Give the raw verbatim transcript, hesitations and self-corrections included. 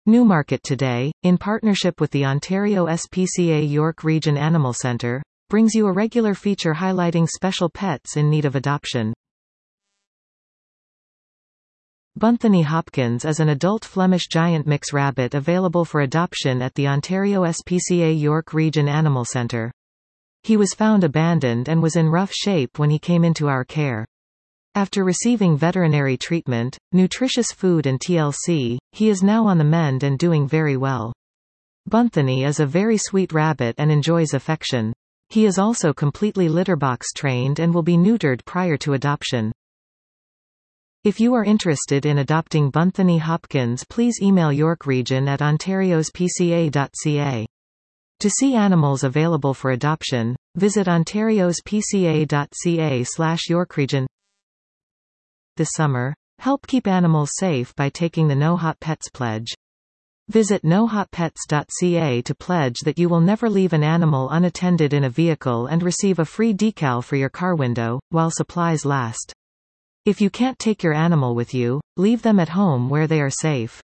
Newmarket Today, in partnership with the Ontario S P C A York Region Animal Centre, brings you a regular feature highlighting special pets in need of adoption. Bunthony Hopkins is an adult Flemish giant mix rabbit available for adoption at the Ontario S P C A York Region Animal Centre. He was found abandoned and was in rough shape when he came into our care. After receiving veterinary treatment, nutritious food and T L C, he is now on the mend and doing very well. Bunthony is a very sweet rabbit and enjoys affection. He is also completely litterbox trained and will be neutered prior to adoption. If you are interested in adopting Bunthony Hopkins, please email York Region at ontarios p c a dot c a. To see animals available for adoption, visit ontarios p c a dot c a slash yorkregion. This summer, help keep animals safe by taking the No Hot Pets Pledge. Visit no hot pets dot c a to pledge that you will never leave an animal unattended in a vehicle and receive a free decal for your car window, while supplies last. If you can't take your animal with you, leave them at home where they are safe.